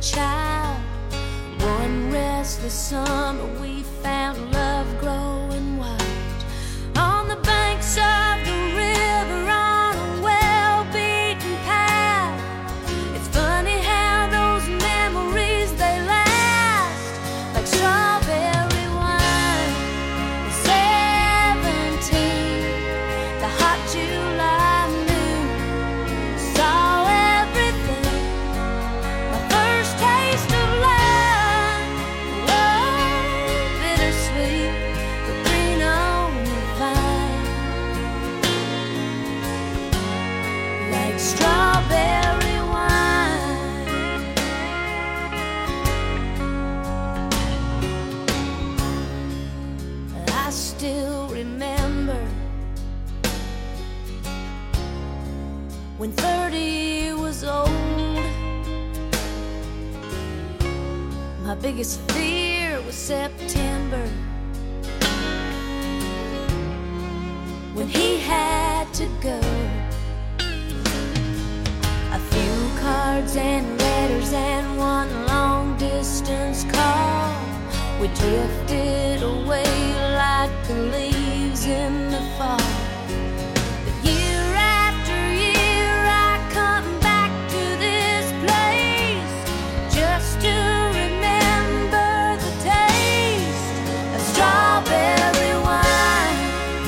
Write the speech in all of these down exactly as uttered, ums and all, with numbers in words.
child. One restless summer we found love growing wild on the banks of the river on a well-beaten path. It's funny how those memories, they last like strawberry wine. Seventeen, the hot July moon saw everything. My first taste of love, love, bittersweet, but green on the vine, like strawberry wine. I still remember when thirty was old. My biggest fear was September, when he had to go. A few cards and letters and one long distance call. We drifted away like the leaves in the fall. But year after year I come back to this place just to remember the taste of strawberry wine.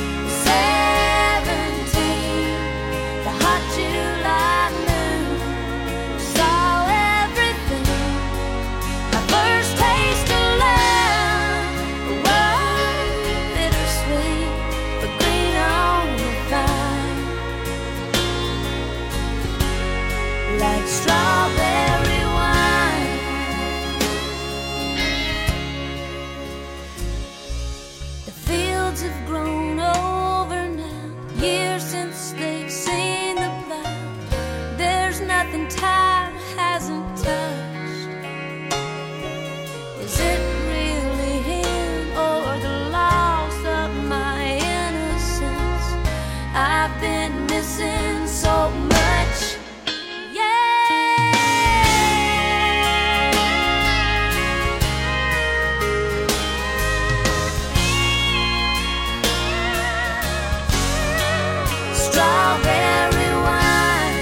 Seventeen, the hot July moon saw everything. My first taste of love was bittersweet, but green on the vine, like strawberry wine. The fields have grown over now, years since they've seen the plow. There's nothing time hasn't touched. Is it really him or the loss of my innocence? I've been missing so much. Strawberry wine,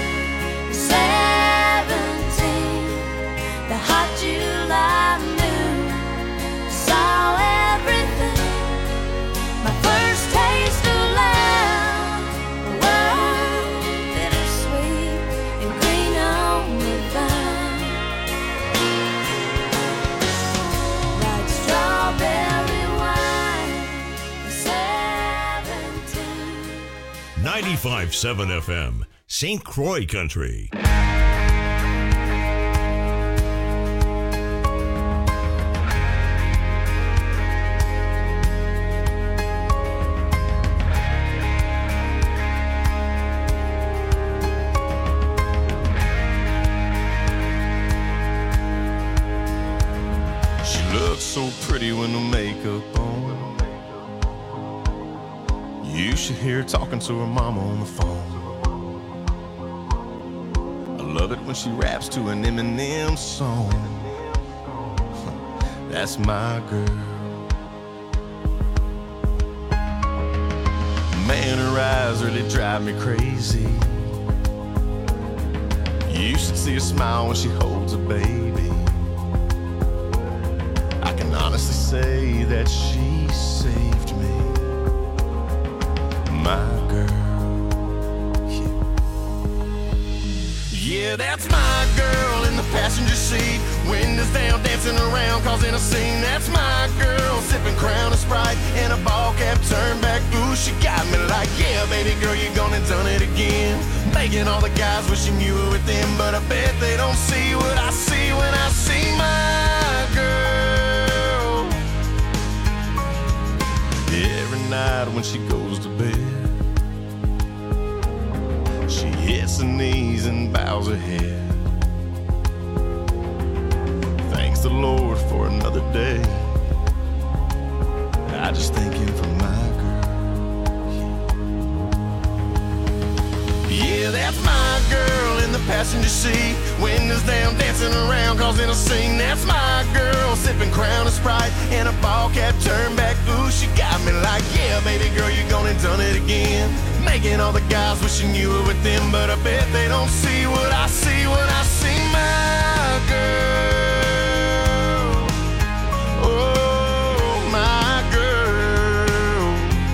seventeen, the hot July moon saw everything. My first taste of love was bittersweet and green on the vine, like strawberry wine, seventeen. ninety-five point seven F M, Saint Croix Country. She looks so pretty with no makeup on. You should hear her talking to her mama on the phone. I love it when she raps to an Eminem song. That's my girl. Man, her eyes really drive me crazy. You should see her smile when she holds a baby. I can honestly say that she saved me. My girl, yeah. Yeah, that's my girl in the passenger seat. Windows down, dancing around, causing a scene. That's my girl, sipping Crown and Sprite and a ball cap turned back. Ooh, she got me like, yeah, baby girl, you gone and done it again. Making all the guys wishing you were with them, but I bet they don't see what I see when I see my girl. Every night when she goes to bed, she hits her knees and bows her head. Thanks the Lord for another day. I just thank him for my girl. Yeah, that's my girl in the passenger seat. Windows down, dancing around, causing a a scene. That's my girl, sipping Crown and Sprite and a ball cap turned back. Ooh, she got me like, yeah, baby girl, you gone and done it again. Making all the guys wishing you were with them, but I bet they don't see what I see when I see my girl. Oh, my girl.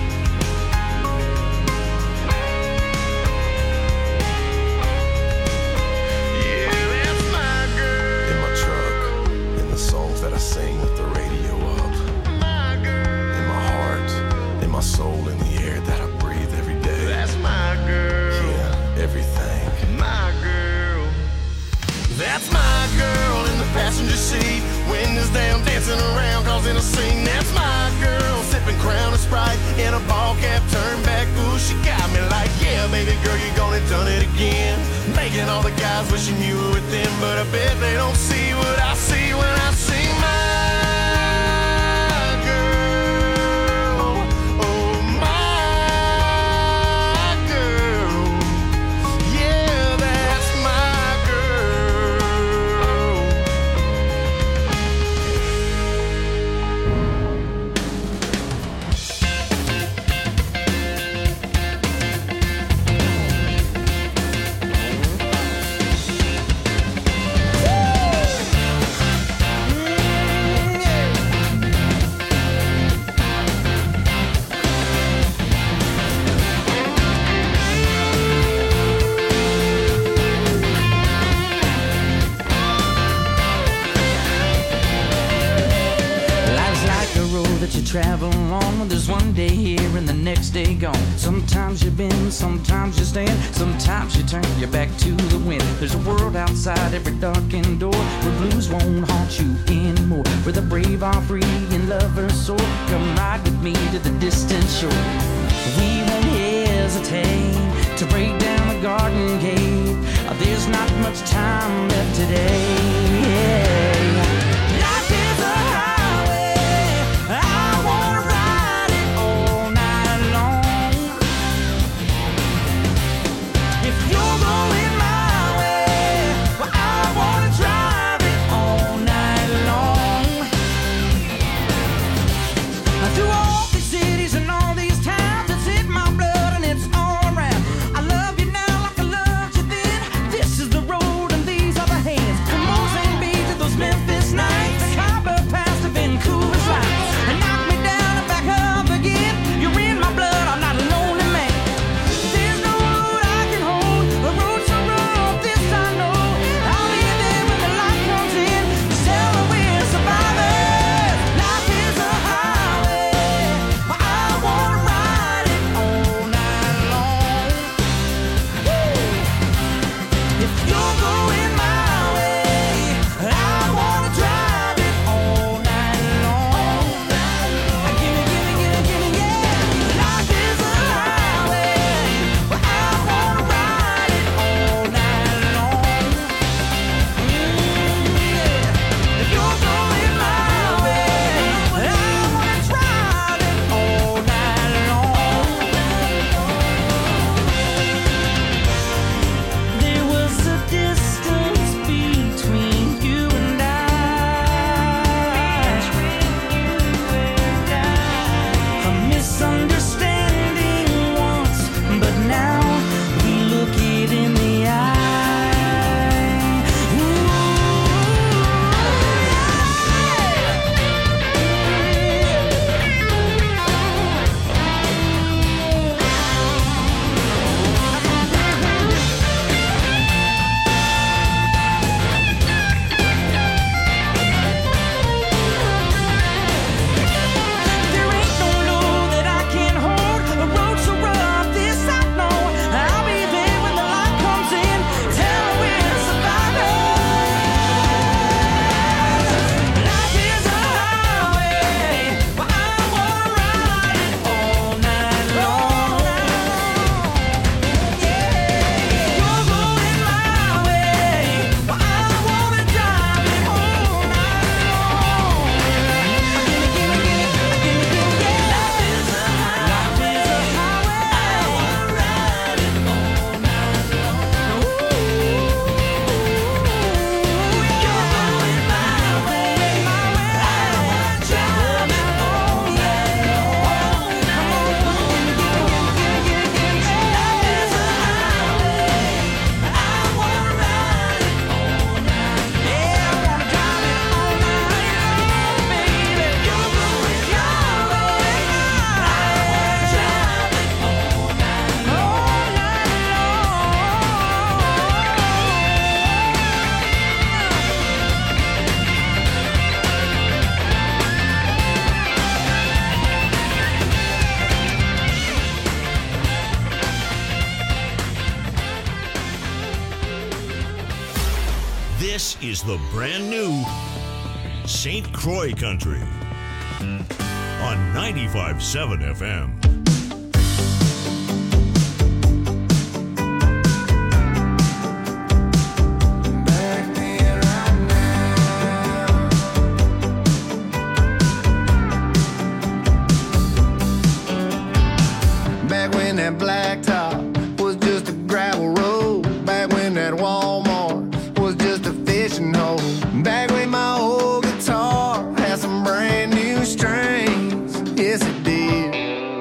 Yeah, that's my girl. In my truck, in the songs that I sing with the radio up. My girl. In my heart, in my soul, in the air that I breathe every day. That's my girl. Yeah, everything. My girl. That's my girl in the passenger seat. Windows down, dancing around, causing a scene. That's my girl, sipping Crown and Sprite in a ball cap turned back. Ooh, she got me like, yeah, baby girl, you gone and done it again. Making all the guys wishing you were with them, but I bet they don't see what I see when I see my girl. Oh, my girl. Yeah, that's my girl. Life's like a road that you travel on. There's one day here and the next day gone. Sometimes you bend, sometimes you stand, sometimes you turn your back to the wind. There's a world outside every darkened door where blues won't haunt you anymore, where the brave are free and lovers soar. Come ride with me to the distant shore. We won't hesitate to break down the garden gate. There's not much time left today. Life is a highway, I wanna ride it all night long. If you're going my way, well, I wanna drive it all night long. Through all these cities and all these towns, it's in my blood and it's all around. I love you now like I loved you then. This is the road and these are the hands. Come the brand new Saint Croix Country on ninety-five point seven F M. Back when that blacktop was just a gravel road. Back when that Walmart was just a fishing hole. Back when my old guitar had some brand new strings. Yes, it did.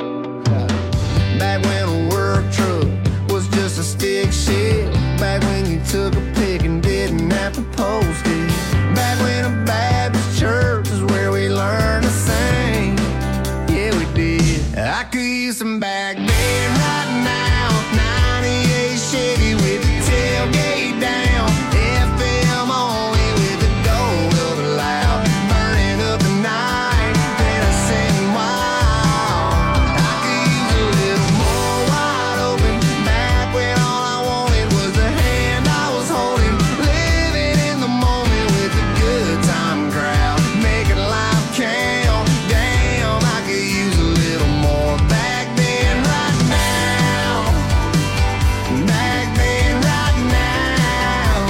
Back when a work truck was just a stick shift. Back when you took a pic and didn't have to post it. Back when a Baptist church is where we learned to sing. Yeah, we did. I could use some back then right now. ninety-eight Chevy with the tailgate down. F M only with the gold of a loud. Burning up the night, then I sitting wild. I could use a little more wide open. Back when all I wanted was the hand I was holding. Living in the moment with the good time crowd. Making life count. Damn, I could use a little more back then right now. Back then right now.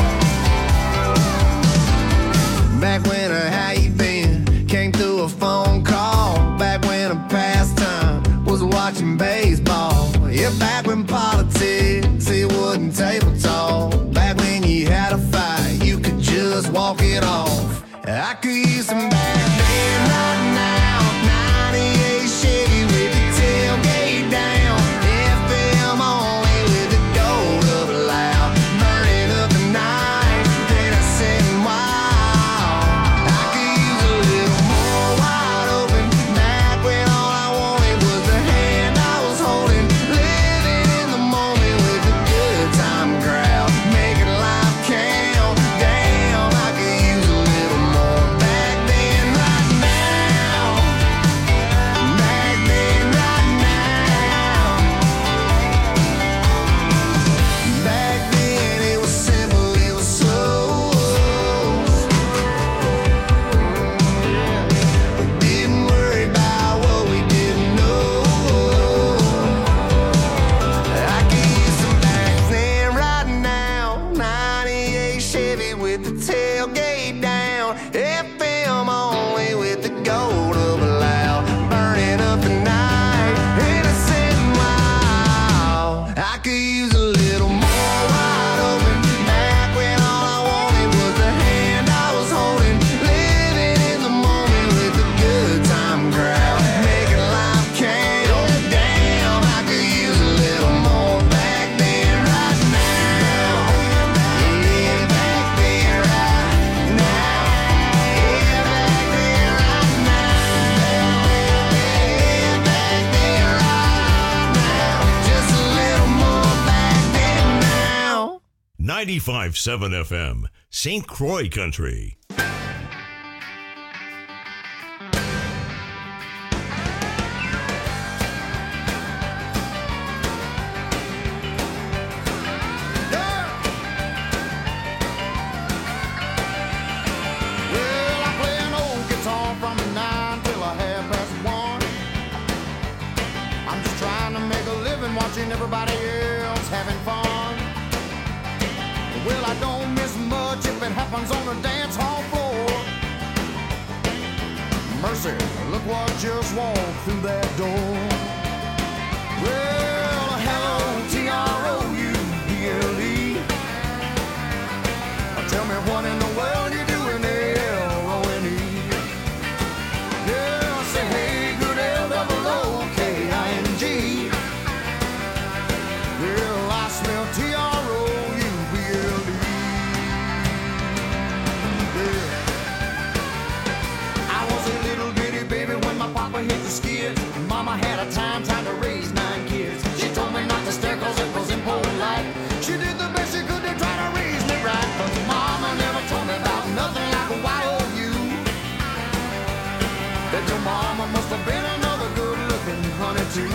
Back when a how you been came through a phone call. Back when a pastime was watching baseball. Yeah, back when politics it wasn't table talk. Back when you had a fight you could just walk it off. I could use some back then right now. ninety-eight Chevy with the tailgate down. F M only with the gold of a loud. Burning up the night, then I sitting wild. I could use a little more wide open. Back when all I wanted was the hand I was holding. Living in the moment with the good time crowd. Making life count. Damn, I could use a little more back then right now. Back then right now. Back then it was simple, it was slow. We didn't worry about what we didn't know. I could use some back then right now. ninety-eight Chevy with the tailgate down. F M only with the gold of a loud. Burning up the night, innocent and wild. I could use a little more wide open. Back when all I wanted was the hand I was holding. Living in the moment with the good time crowd. Making life count. Damn, I could use a little more back then right now. Yeah, back then right now. Yeah, back then right now. Yeah, back then right now. Just a little more back then now. ninety-five point seven F M, Saint Croix Country. Well, I play an old guitar from nine till a half past one. I'm just trying to make a living watching everybody else having fun. Well, I don't miss much if it happens on the dance hall floor. Mercy, look what just walked through that door. Well, hello, T R O U B L E. Tell me what in the world you doing there, L O N E. Yeah, say hey, good L double O K I N G. Well, I smell T R O U B L E. Yeah. I was a little bitty baby when my papa hit the skid. Mama had a time trying to raise nine kids. She told me not to stare cause it was impolite. She did the best she could to try to raise me right. But mama never told me about nothing like a Y O U. That your mama must have been another good looking honey too.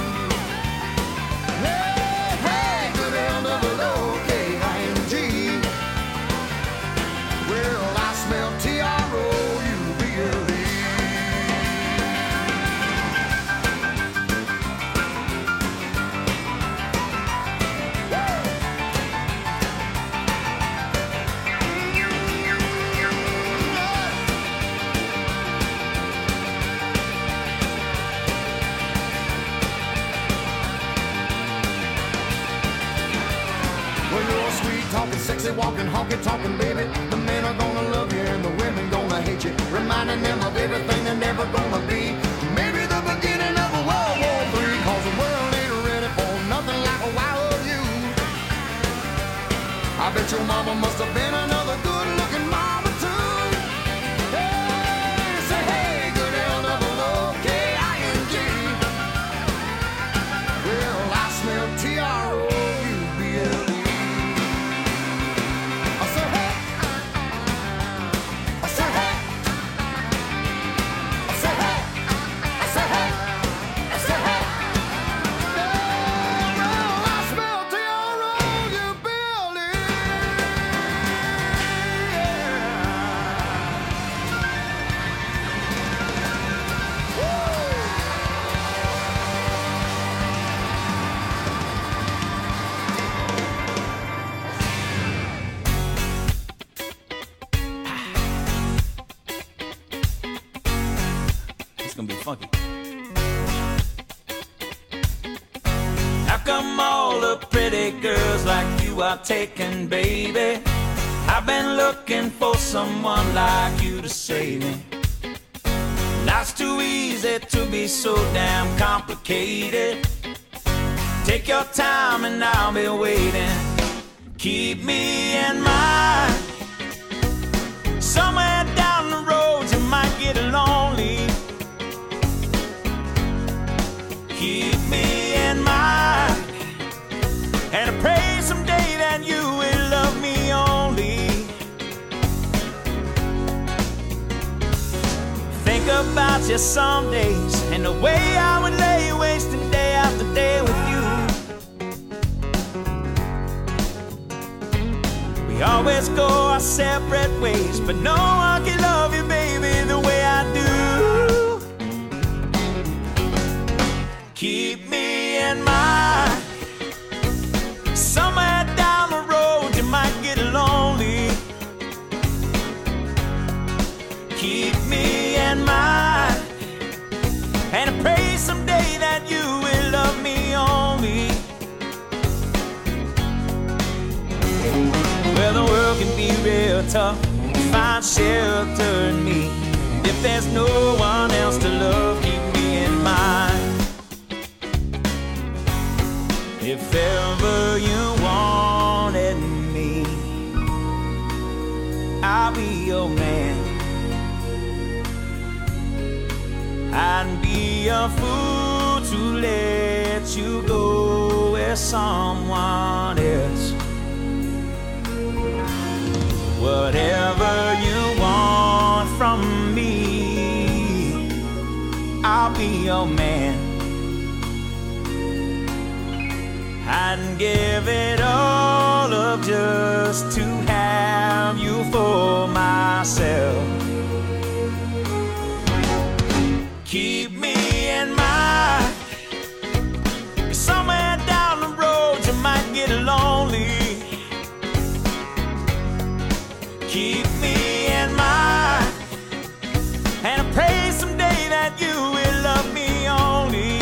Hey, hey, good L double O K I N G. Well, I sexy walking, honky talking, baby. The men are gonna love you and the women gonna hate you, reminding them of everything they're never gonna be. Maybe the beginning of a World War Three, cause the world ain't ready for nothing like a wild you. I bet your mama must have been another good looking mama too. Hey, say hey, good L double O K I N G. Well, I smell T R O U B L E. I say hey, I say hey, I say hey, I say hey, I say hey. Yeah, well, I smell T R O U B L E. It's gonna be funky. How come all the pretty girls like you are taken, baby? I've been looking for someone like you to save me. Life's too easy to be so damn complicated. Take your time and I'll be waiting. Keep me in mind. Somewhere down the road you might get lonely. Keep me in mind, and I pray someday that you will love me only. Think about you some days and the way I would lay wasting day after day with you. We always go our separate ways, but no one can love you, baby, the way I do. Keep me in mind. Somewhere down the road you might get lonely. Keep me in mind, and I pray someday that you will love me only. Well, the world can be real tough. Find shelter in me. If there's no one else to love, keep me in mind. If ever you wanted me, I'll be your man. I'd be a fool to let you go with someone else. Whatever you want from me, I'll be your man. I'd give it all up just to have you for myself. Keep me in mind. Somewhere down the road you might get lonely. Keep me in mind, and I pray someday that you will love me only.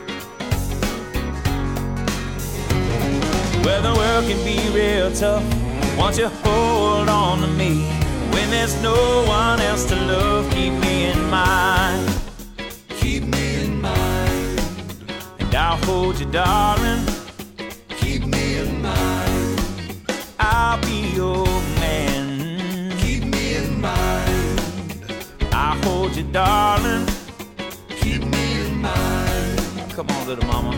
Well, the world can be real tough. Won't you hold on to me? When there's no one else to love, keep me in mind. Keep me in mind. And I'll hold you, darling. Keep me in mind. I'll be your man. Keep me in mind. I'll hold you, darling. Keep me in mind. Come on, little mama.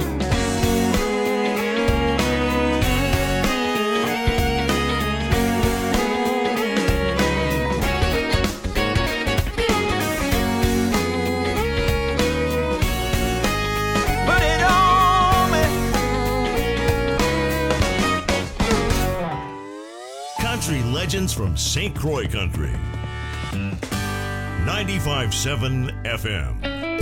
Country legends from Saint Croix Country. ninety-five point seven F M.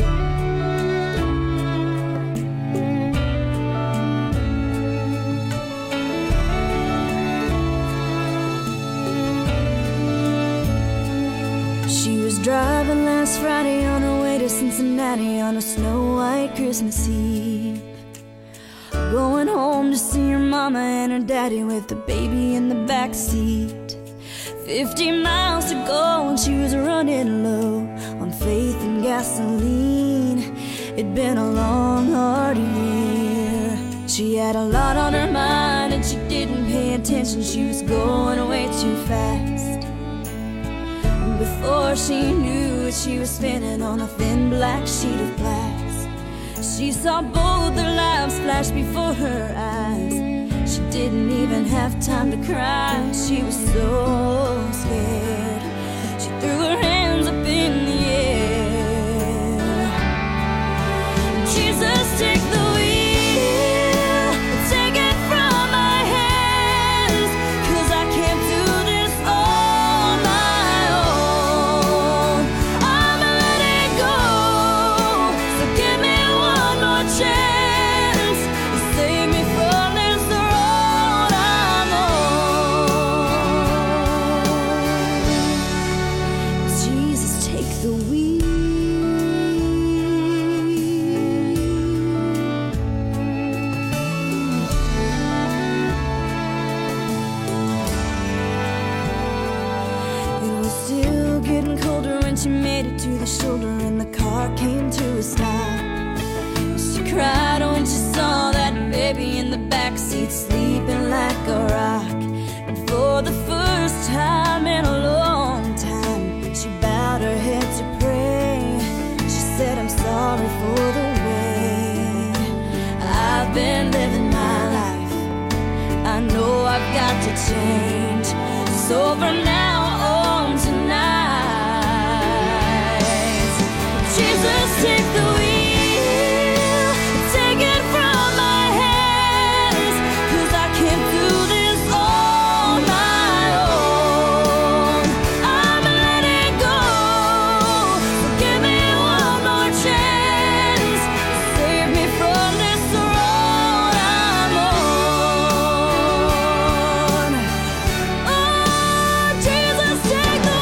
She was driving last Friday on her way to Cincinnati on a snow-white Christmas Eve. going home to see her mama and her daddy with the baby in the back seat. Fifty miles to go and she was running low on faith and gasoline. It'd been a long, hard year. She had a lot on her mind and she didn't pay attention. She was going way too fast. Before she knew it, she was spinning on a thin black sheet of glass. She saw both their lives flash before her eyes. She didn't even have time to cry. She was so scared. She threw her hands up in the air. Jesus, take the wheel, take it from my hands, 'cause I can't do this on my own. I'ma let it go, so give me one more chance to save me from this road I'm on. Jesus, take the wheel. It was still getting colder when she made it to the shoulder and the car came to a stop. She cried when she saw that baby in the backseat sleeping like a rock. And for the first time in a long time, she bowed her head to pray. She said, I'm sorry for the way I've been living my life. I know I've got to change. So from now on tonight, Jesus, take the wheel, take it from my hands, 'cause I can't do this on my own. I'ma let it go, so give me one more chance, save me from this road I'm on. Oh, Jesus, take the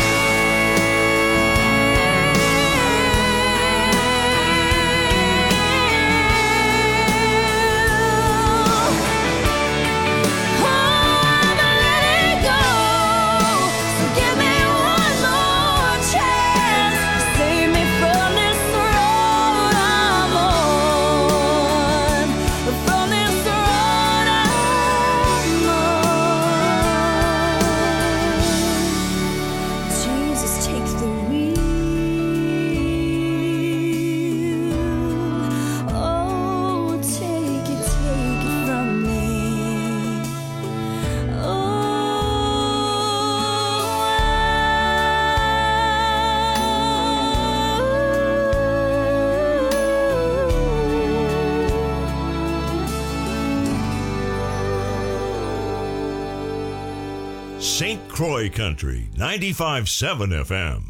Saint Croix Country, ninety-five point seven F M.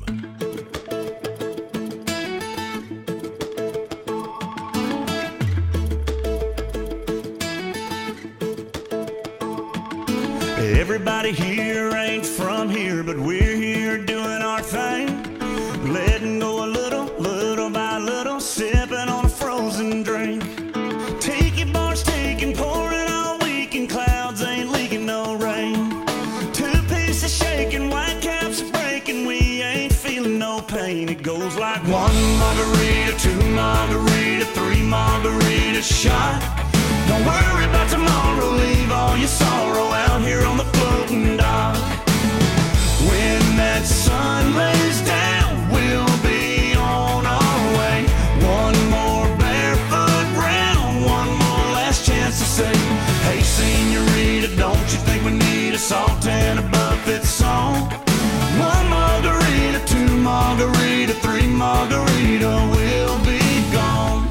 Everybody here ain't from here, but we're here doing our thing. Letting go a little, little by little, sipping on a frozen drink. Tiki bars taking, pouring all weekend, clouds ain't leaking no rain. Two pieces shaking, white caps breaking, we ain't feeling no pain. It goes like one margarita, two margarita, three margarita shot. Don't worry about tomorrow, leave all your sorrow out here on the floating dock. When that sun lays down, we'll be on our way. One more barefoot round, one more last chance to say, hey senorita, don't you think we need a salt and a buffet song? One margarita, two margarita, three margarita, we'll be gone.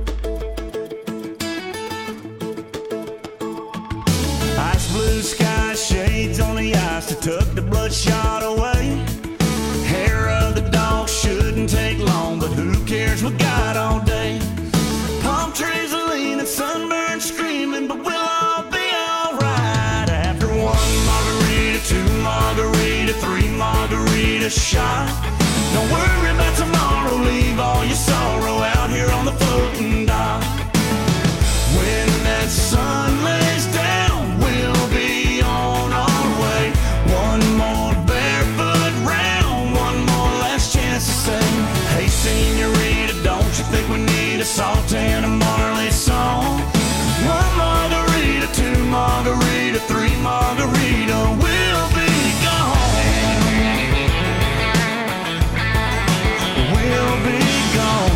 Ice blue sky, shades on the ice to tuck the bloodshot away. Hair of the dog shouldn't take long, but who cares, we got all day. Palm trees are leaning, sunburned screaming, but we'll all be alright. After one margarita, two margarita, three margarita shot. Don't worry about tomorrow, leave all your sorrow out here on the floating dock. When that salt and a Marley song. One margarita, two margarita, three margarita, we'll be gone. We'll be gone.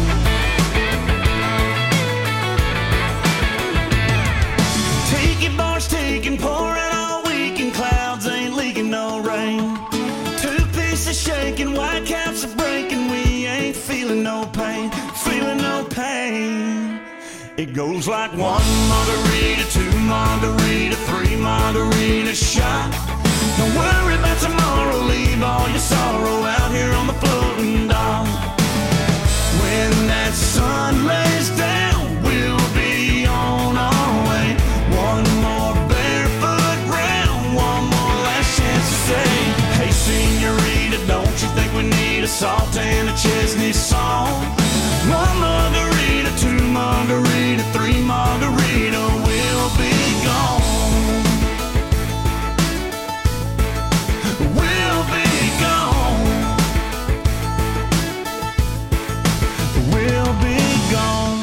Take it, bars taking, pouring all weekend, clouds ain't leaking no rain. Two pieces shaking, white caps are breaking, we ain't feeling no pain, feeling no pain. It goes like one margarita, two margarita, three margarita shot. Don't worry about tomorrow, leave all your sorrow out here on the floating dock. When that sun lays down, we'll be on our way. One more barefoot round, one more last chance to say, hey senorita, don't you think we need a salt and a Chesney song? One margarita, two margarita, three margarita, we'll be gone. We'll be gone. We'll be gone.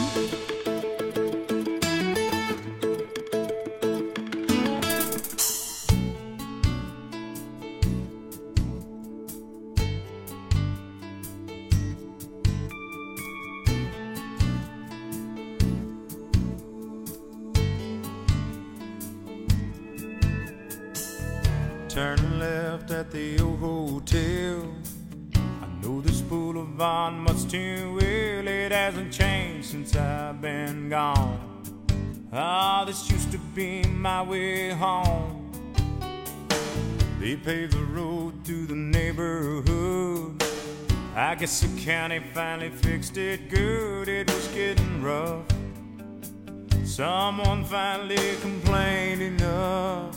Turn left at the old hotel. I know this boulevard much too well. It hasn't changed since I've been gone. Ah, this used to be my way home. They paved the road through the neighborhood. I guess the county finally fixed it good. It was getting rough. Someone finally complained enough.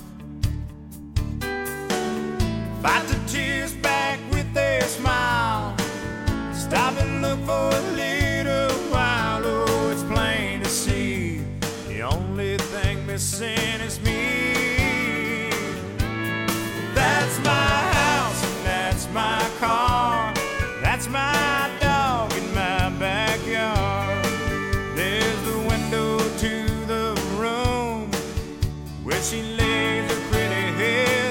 Fight the tears back with their smile. Stop and look for a little while. Oh, it's plain to see the only thing missing is me. That's my house and that's my car. That's my dog in my backyard. There's the window to the room where she lays her pretty head.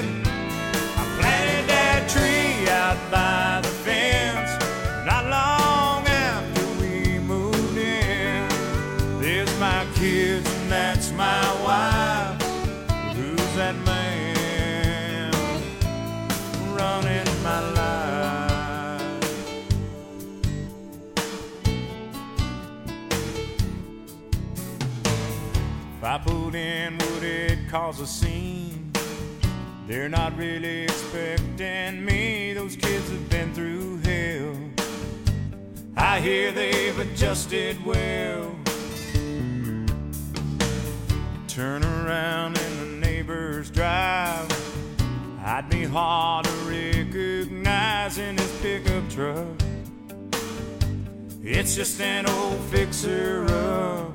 Tree out by the fence, not long after we moved in. There's my kids and that's my wife. Who's that man running my life? If I pulled in, would it cause a scene? They're not really expecting me. Those kids have been through hell. I hear they've adjusted well. Turn around in the neighbor's drive. I'd be hard to recognize in his pickup truck. It's just an old fixer-up.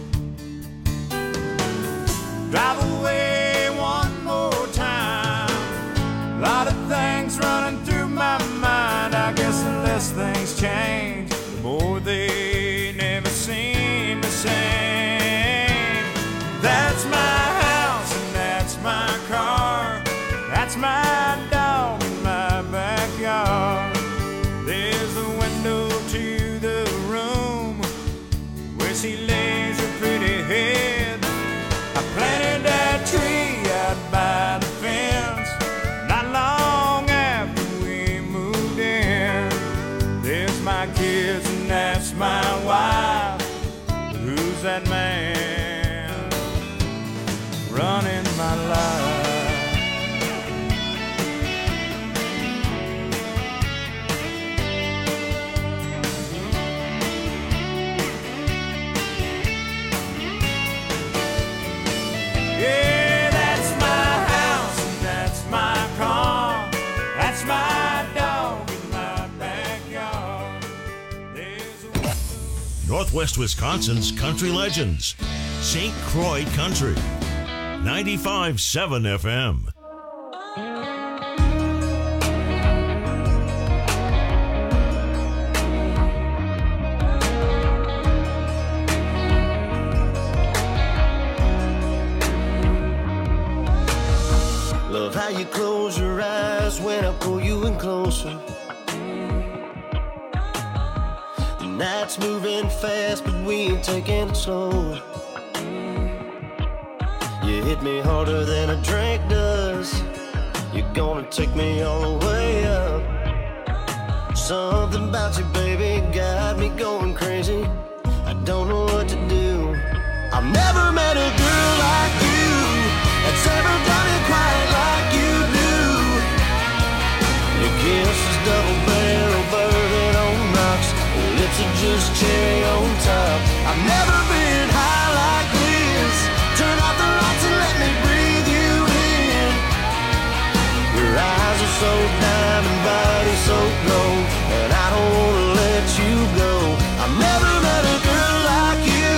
Drive away one more time. A lot of things running through my mind. I guess the less things change, the more they never seem the same. That's my house and that's my car. That's my dog in my backyard. There's a window to the room where she lays her pretty head. I planted that tree out by the fence, not long after we moved in. There's my kids and that's my wife. Who's that man running my life? Yeah, that's my house and that's my car. That's my dog in my backyard. There's a Northwest Wisconsin's country legends. Saint Croix Country. ninety-five point seven F M. Night's moving fast, but we ain't taking it slow. You hit me harder than a drink does. You're gonna take me all the way up. Something about you, baby, got me going crazy. I don't know what to do. I've never met a girl like you that's ever done it quite like you do. Your kiss is double barrel bourbon on rocks. Your lips are just cherry on top. I've never been high like this. Turn off the lights and let me breathe you in. Your eyes are so diamond, body so gold, and I don't wanna let you go. I've never met a girl like you.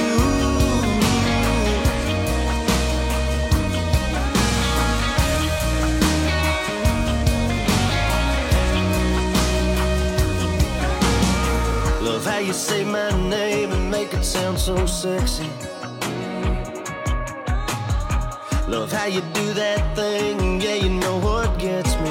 Love how you say my name and make it sound so sexy. Love how you do that thing, yeah, you know what gets me.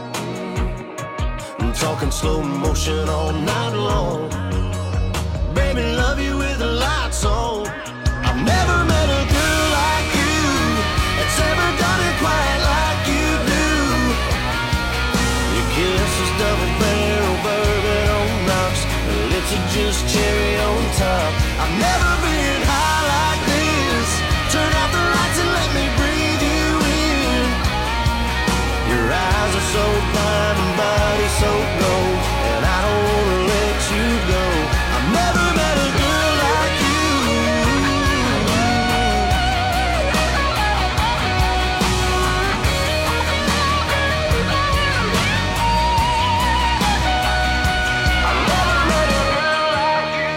I'm talking slow motion all night long. Baby, love you with the lights on. I've never met a girl like you that's ever done it quite like you do. Your kiss is double barrel bourbon on rocks. Your lips are just cherry on top. I've never been high like this. Turn off the lights and let me breathe you in. Your eyes are so diamond, body so gold, and I don't wanna let you go. I've never met a girl like you. I've never met a girl like you.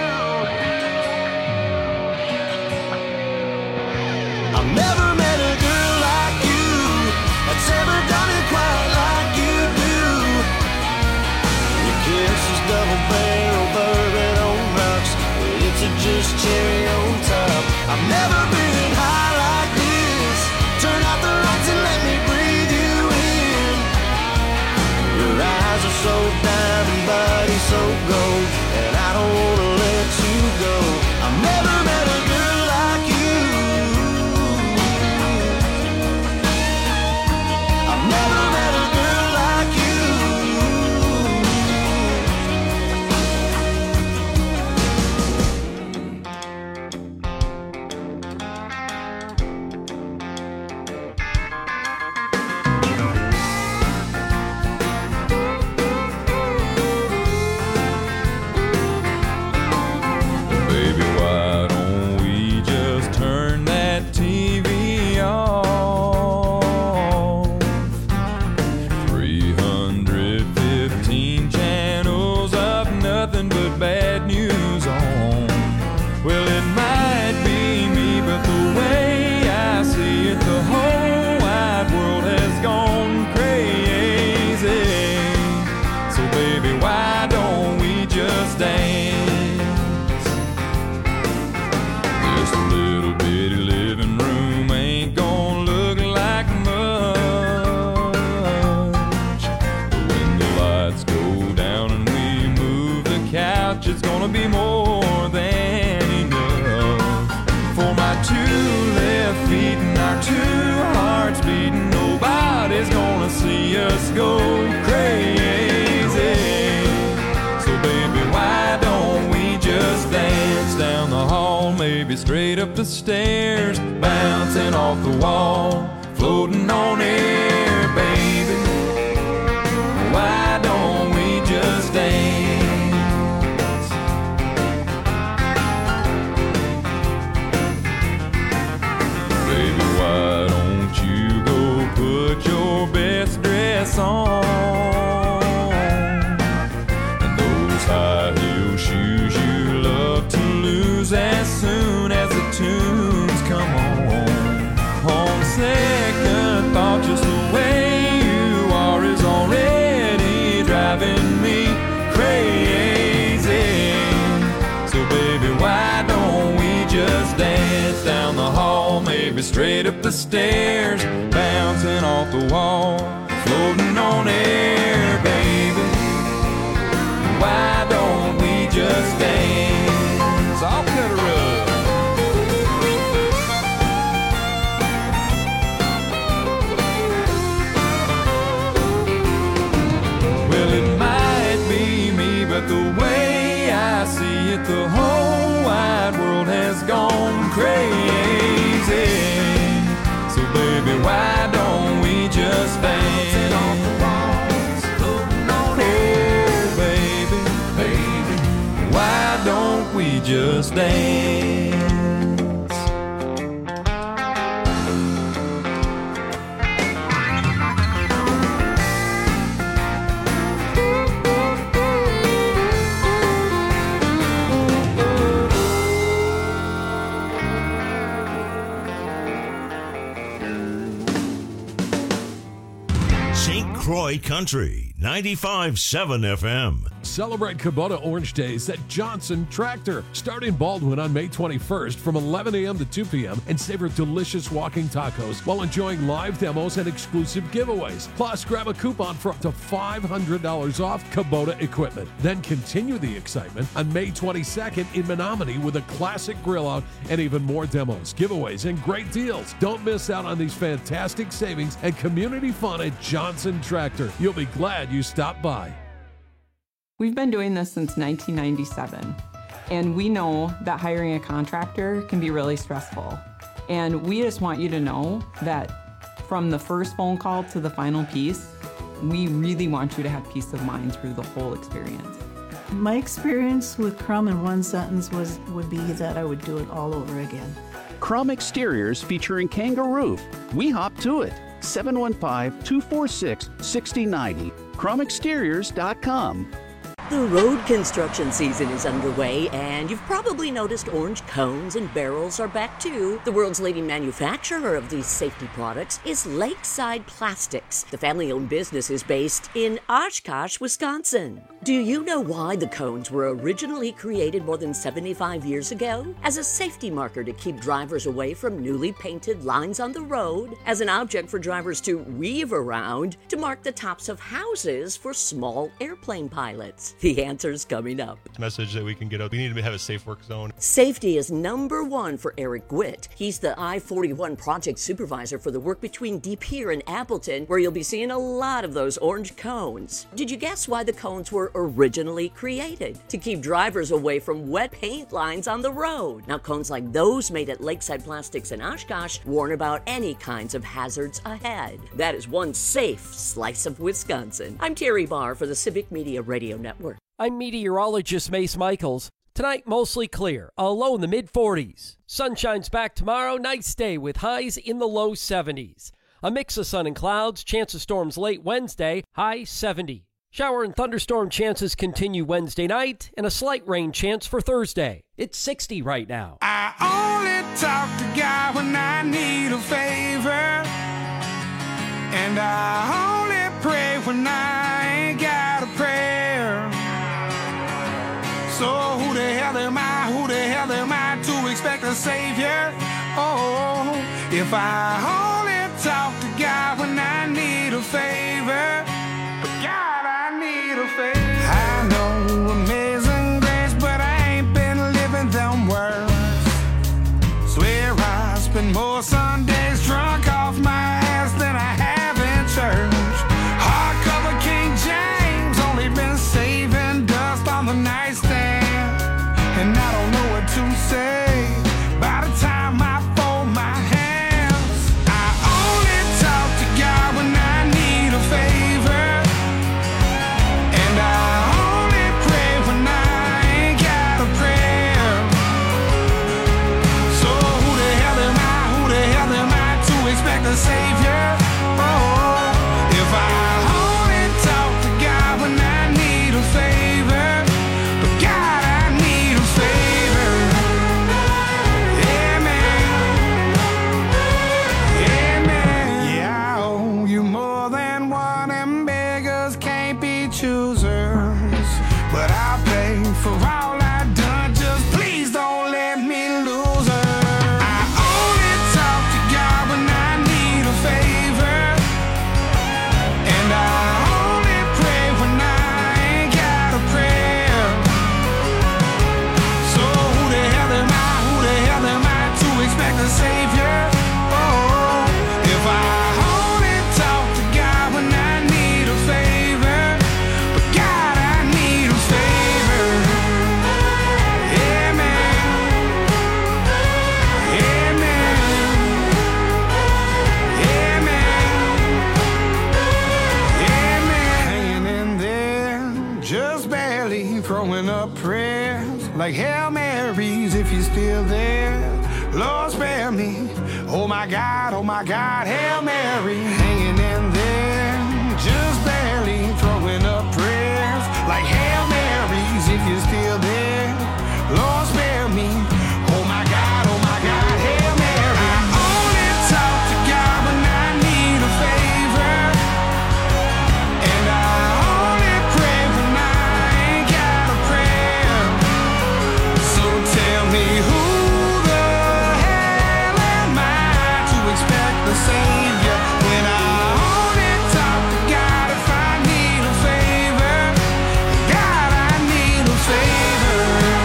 I've never met a girl like you that's ever done it quite like you do. Your kiss is double barrel bourbon on rocks. It's a just cherry on top. I've never been high like this. Turn out the lights and let me breathe you in. Your eyes are so diamond, body so gold, and I don't wanna let you go. I've never met a girl like you. I've never met a girl like you. Baby, why don't we just turn that T V off? three hundred fifteen channels of nothing but bad news on. Well, it might be me, but the way I see it, the whole wide world has gone crazy. So baby, why don't we just dance? This little bitty living room ain't gonna look like much. But when the lights go down and we move the couch, it's gonna be more than enough. For my two left feet and our two hearts beating, nobody's gonna see us go crazy. So baby, why don't we just dance down the hall, maybe straight up the stairs, bouncing off the wall, floating on air, baby. Why don't we just dance? Baby, why don't you go put your best dress on and those high heel shoes you love to lose as soon as the tunes come on. On second thought, just the way you are is already driving me crazy. So baby, why don't we just dance down the hall, maybe straight up the stairs, bouncing off the wall, floating on air, baby. Why don't we just dance? it, the whole wide world has gone crazy. So baby, why don't we just dance off the walls, floating on air, baby, baby, why don't we just dance? Croy Country, ninety-five point seven F M. Celebrate Kubota Orange Days at Johnson Tractor. Start in Baldwin on May twenty-first from eleven a.m. to two p.m. and savor delicious walking tacos while enjoying live demos and exclusive giveaways. Plus, grab a coupon for up to five hundred dollars off Kubota equipment. Then continue the excitement on May twenty-second in Menominee with a classic grill out and even more demos, giveaways, and great deals. Don't miss out on these fantastic savings and community fun at Johnson Tractor. You'll be glad you stopped by. We've been doing this since nineteen ninety-seven, and we know that hiring a contractor can be really stressful. And we just want you to know that from the first phone call to the final piece, we really want you to have peace of mind through the whole experience. My experience with Crum in one sentence was would be that I would do it all over again. Crum Exteriors featuring Kangaroo. We hop to it. seven one five, two four six, six zero nine zero. crum exteriors dot com. The road construction season is underway, and you've probably noticed orange cones and barrels are back too. The world's leading manufacturer of these safety products is Lakeside Plastics. The family-owned business is based in Oshkosh, Wisconsin. Do you know why the cones were originally created more than seventy-five years ago? As a safety marker to keep drivers away from newly painted lines on the road, as an object for drivers to weave around, to mark the tops of houses for small airplane pilots. The answer's coming up. Message that we can get out. We need to have a safe work zone. Safety is number one for Eric Gwitt. He's the I forty-one project supervisor for the work between De Pere and Appleton, where you'll be seeing a lot of those orange cones. Did you guess why the cones were originally created? To keep drivers away from wet paint lines on the road. Now, cones like those made at Lakeside Plastics in Oshkosh warn about any kinds of hazards ahead. That is one safe slice of Wisconsin. I'm Terry Barr for the Civic Media Radio Network. I'm meteorologist Mace Michaels. Tonight, mostly clear, a low in the mid forties. Sunshine's back tomorrow, nice day with highs in the low seventies. A mix of sun and clouds, chance of storms late Wednesday, high seventy. Shower and thunderstorm chances continue Wednesday night, and a slight rain chance for Thursday. It's sixty right now. I only talk to God when I need a favor, and I only pray when I ain't got a prayer. So who the hell am I, who the hell am I to expect a savior? Oh, if I only talk to God when I need a favor. But God, I need a favor. I know amazing grace, but I ain't been living them words. Swear I spend more Sundays drunk off my ass than I have in church. Hardcover King James, only been saving dust on the nightstand. And I don't know what to say by the time I fold my hands. I only talk to God when I need a favor, and I only pray when I ain't got a prayer. So who the hell am I, who the hell am I to expect a savior? Oh, if I only talk to God when I need a favor. But God, I need a favor. Yeah, man. Yeah, man. Yeah, I owe you more than one, and beggars can't be choosers. But I'll pay for all I've done, just please don't let me lose her. I only talk to God when I need a favor, and I only pray when I ain't got a prayer. So who the hell am I, who the hell am I to expect a savior? Oh, if I only talk to God when I need a favor. But God, I need a favor. just barely throwing up prayers like Hail Marys if you're still there. Lord spare me, oh my God, oh my God, Hail Mary, hanging in there, just barely throwing up prayers like Hail Marys if you're still there. Lord spare me, oh my God, oh my God, Hail Mary. I only talk to God when I need a favor, and I only pray when I ain't got a prayer. So tell me who the hell am I to expect the Savior when I only talk to God if I need a favor? God, I need a favor.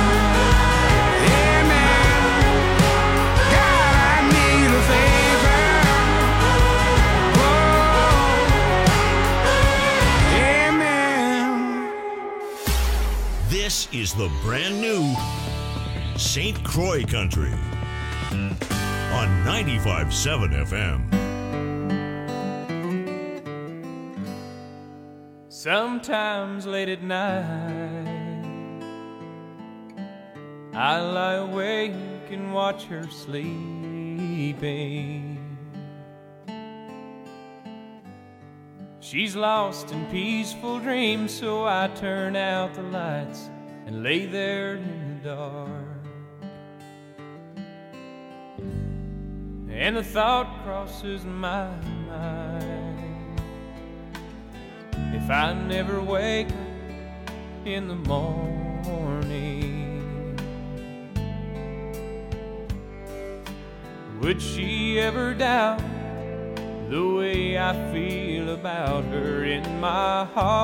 This is the brand new Saint Croix Country on ninety-five point seven F M. Sometimes late at night I lie awake and watch her sleeping. She's lost in peaceful dreams, so I turn out the lights and lay there in the dark. And the thought crosses my mind, if I never wake up in the morning, would she ever doubt the way I feel about her in my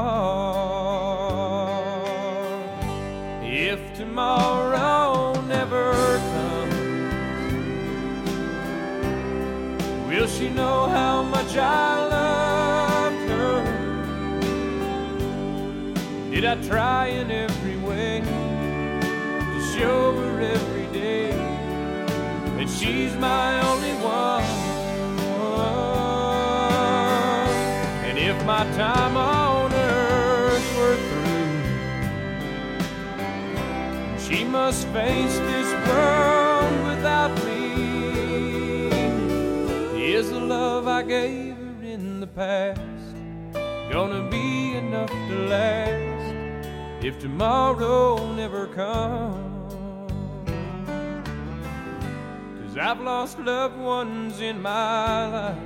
heart? If tomorrow never comes, will she know how much I loved her? Did I try in every way to show her every day that she's my only one? If my time on earth were through, she must face this world without me. Is the love I gave her in the past gonna be enough to last if tomorrow never comes? 'Cause I've lost loved ones in my life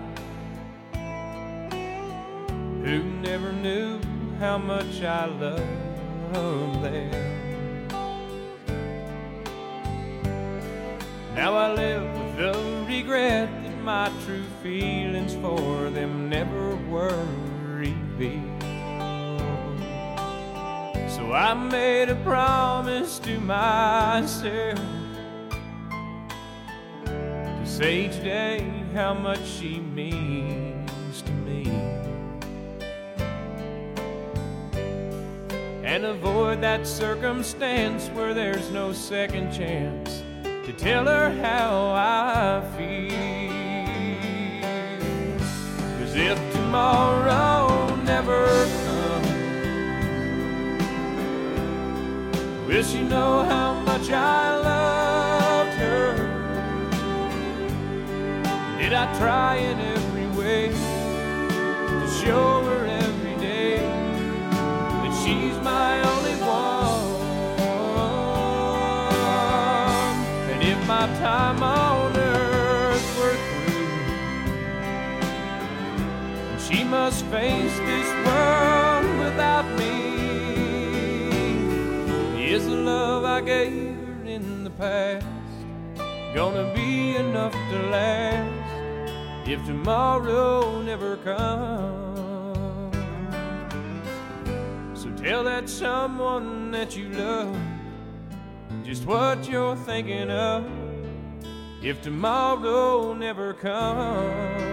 who never knew how much I loved them. Now I live with the regret that my true feelings for them never were revealed. So I made a promise to myself to say each day how much she means to me, and avoid that circumstance where there's no second chance to tell her how I feel. 'Cause if tomorrow never comes, will she know how much I loved her? Did I try in every way to show her every day that she's my only one? And if my time on earth were through, she must face this world without me, is the love I gave her in the past gonna be enough to last if tomorrow never comes? So tell that someone that you love just what you're thinking of if tomorrow never comes.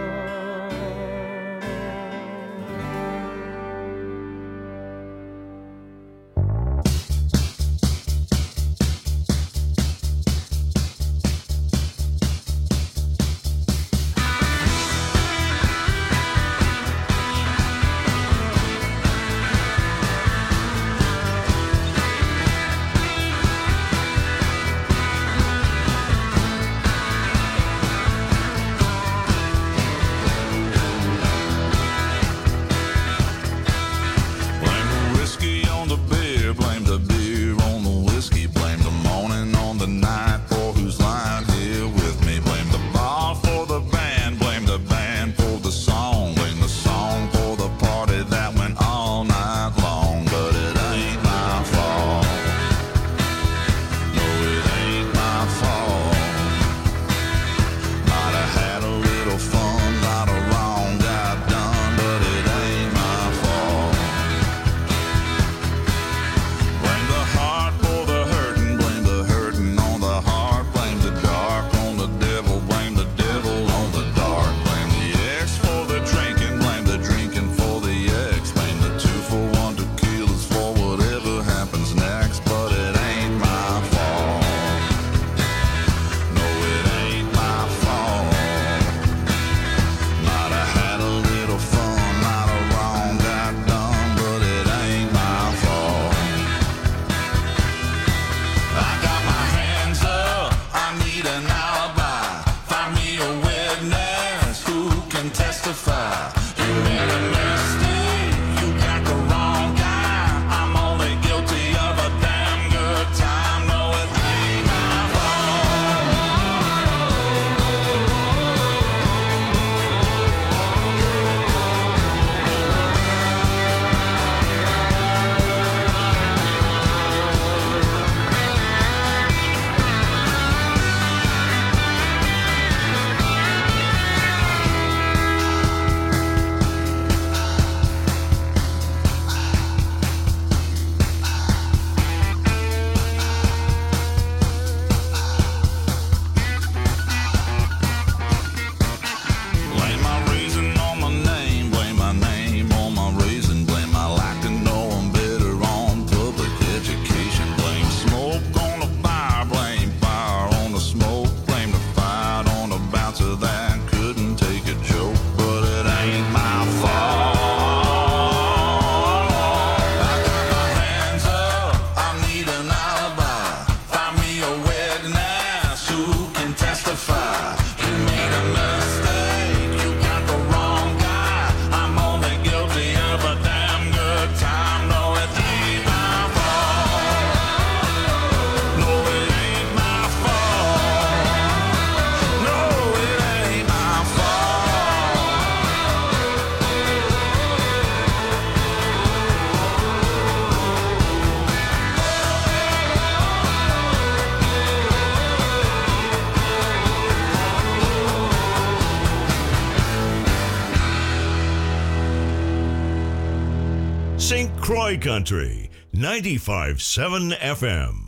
Croy Country, ninety-five point seven F M.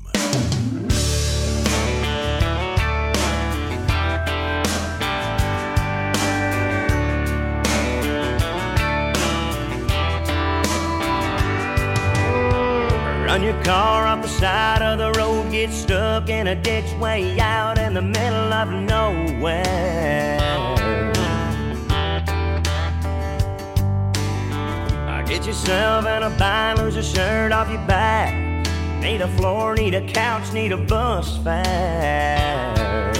Run your car off the side of the road, get stuck in a ditch way out in the middle of nowhere. Get yourself in a bind, lose a shirt off your back. Need a floor, need a couch, need a bus fare.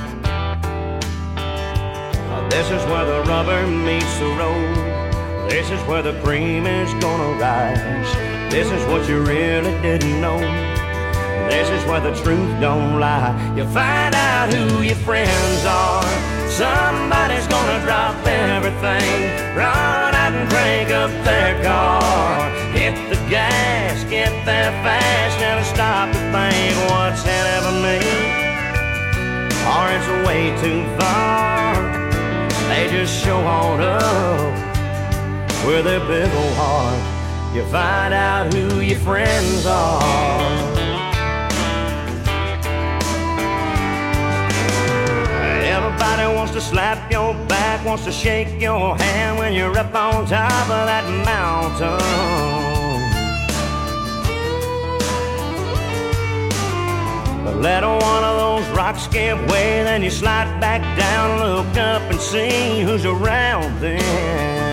This is where the rubber meets the road. This is where the cream is gonna rise. This is what you really didn't know. This is where the truth don't lie. You find out who your friends are. Somebody's gonna drop everything, run out and crank up their car. Hit the gas, get there fast, never stop to think what's ahead of me, or it's way too far. They just show on up with their big old heart. You find out who your friends are. Everybody wants to slap your back, wants to shake your hand when you're up on top of that mountain. But let one of those rocks give way, then you slide back down, look up and see who's around then.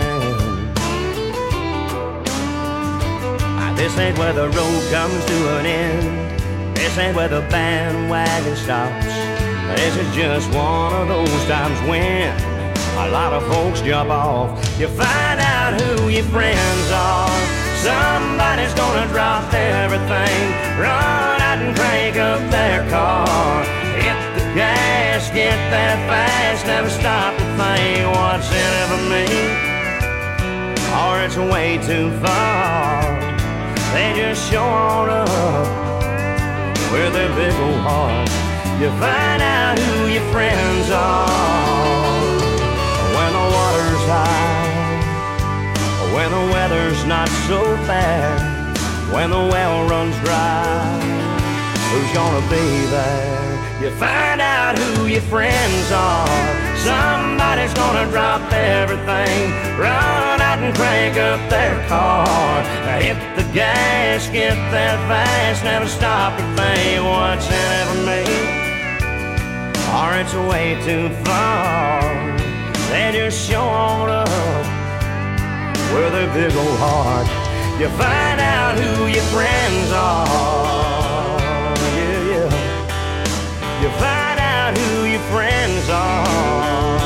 This ain't where the road comes to an end. This ain't where the bandwagon stops. This is just one of those times when a lot of folks jump off. You find out who your friends are. Somebody's gonna drop everything, run out and crank up their car. Hit the gas, get there fast, never stop to think what's in it for me, or it's way too far. They just show on up with their big old heart. You find out who your friends are when the water's high, when the weather's not so bad, when the well runs dry. Who's gonna be there? You find out who your friends are. Somebody's gonna drop everything, run out and crank up their car. Hit the gas, get there fast, never stop to think what's in it for me, or it's way too far. They just show on up with their big old heart. You find out who your friends are. Yeah, yeah. You find out who your friends are.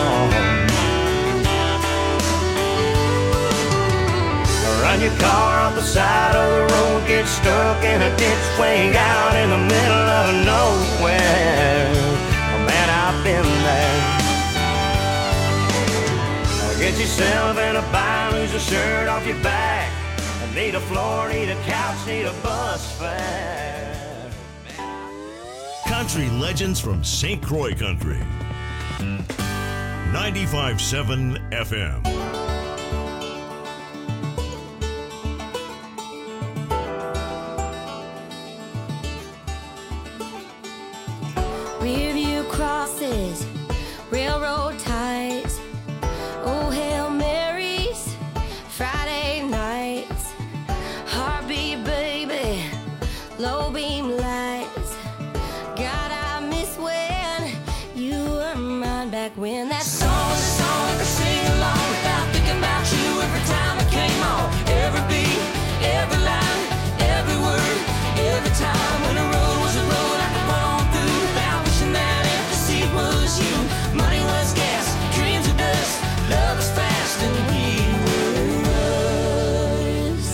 Run your car off the side of the road, get stuck in a ditch way out in the middle of nowhere. Oh, man, I've been there. Get yourself in a bind, lose a shirt off your back. Need a floor, need a couch, need a bus fare. Country legends from Saint Croix Country. ninety-five point seven F M. Rearview crosses, railroad ties, oh Hail Marys, Friday nights, heartbeat baby, low beam lights. God, I miss when you were mine back when that song was a song I could sing along without thinking about you every time it came on. Every beat, every line, every word, every time when a road was a road I could run on through without wishing that empty seat was you. Money was gas, dreams were dust, love was fast and we were us.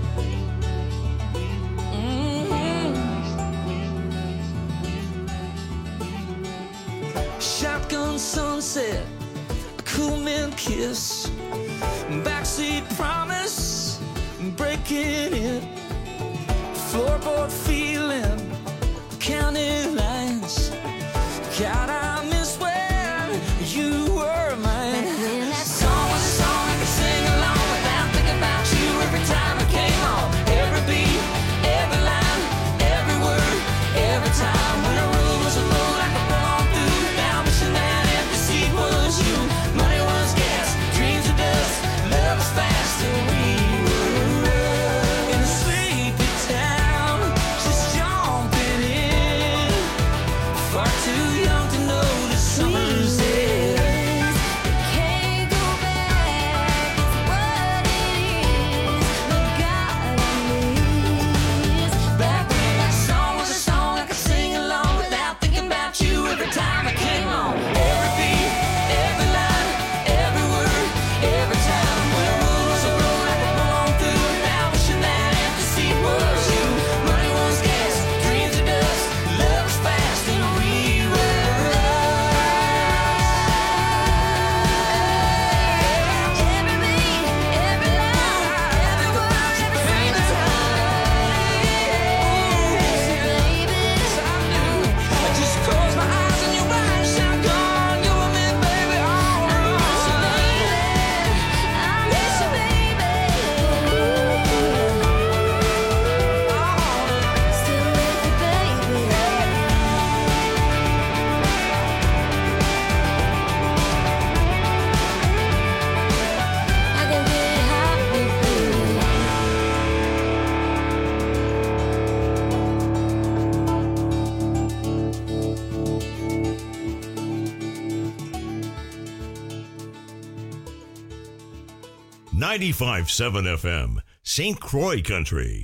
Mm-hmm. Shotgun sunset, a cool man kiss, backseat promise, breaking in, floorboard feeling, county lines. God, I miss when you were mine. When that song was a song I could sing along without thinking about you every time it came on. ninety-five point seven F M, Saint Croix Country.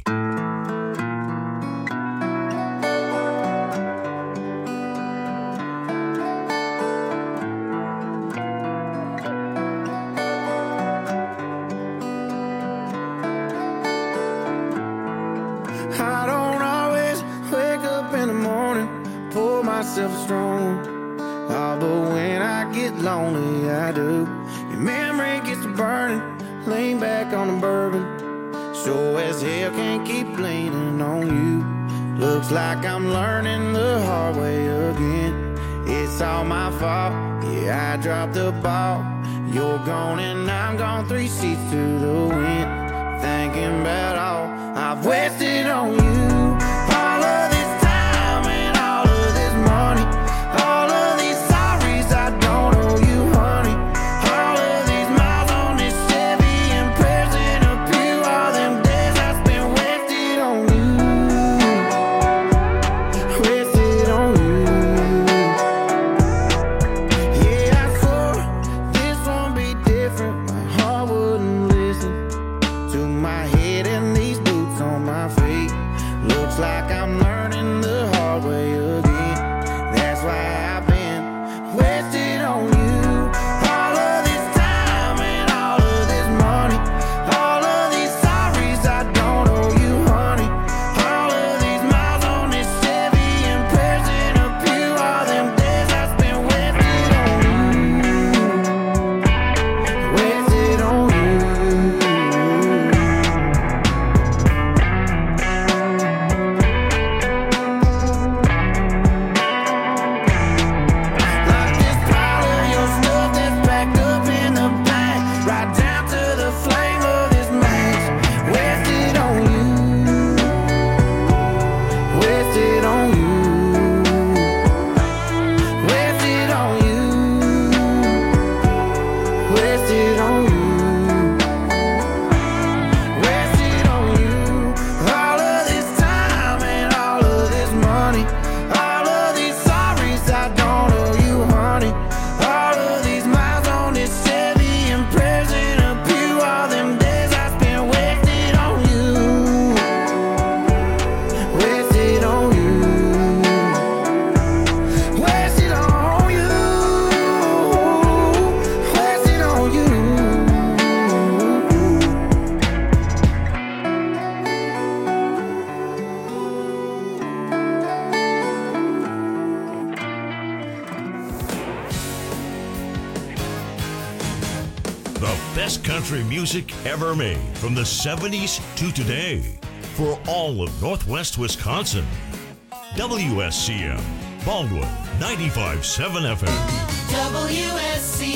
I don't always wake up in the morning, pour myself a strong. Oh, but when I get lonely, I do. Your memory gets to burning, lean back on the bourbon. Sure as hell can't keep leaning on you. Looks like I'm learning the hard way again. It's all my fault, yeah, I dropped the ball. You're gone and I'm gone, three seats to the wind. Thinking about all I've wasted on you. All of this time and all of this money, all of these sorries I don't owe you, honey. All of these miles on this Chevy and prayers in a pew, all them days I spent wasted on you, wasted on you. Yeah, I swore this won't be different. My heart wouldn't listen to my head and these boots on my feet. Looks like I'm learning the hard way again. That's why I've been wasted on you. All of this time and all of this money, all of these sorries I don't owe you, honey. All of these miles on this Chevy and prayers in a pew, all them days I spent wasted on you, wasted on you. Like this pile of your stuff that's packed up in the back, right down to the flame of this match. Wasted on you, wasted on you, wasted on you, wasted on you, wasted on you. All of this time and all of this money, all of these sorries I don't owe you, honey. All of these miles on this Chevy and prayers in a pew, all them days I spent wasted on you, wasted on you, wasted on you, wasted on you. The best country music ever made from the seventies to today for all of Northwest Wisconsin. W S C M, Baldwin, ninety-five point seven F M. W S C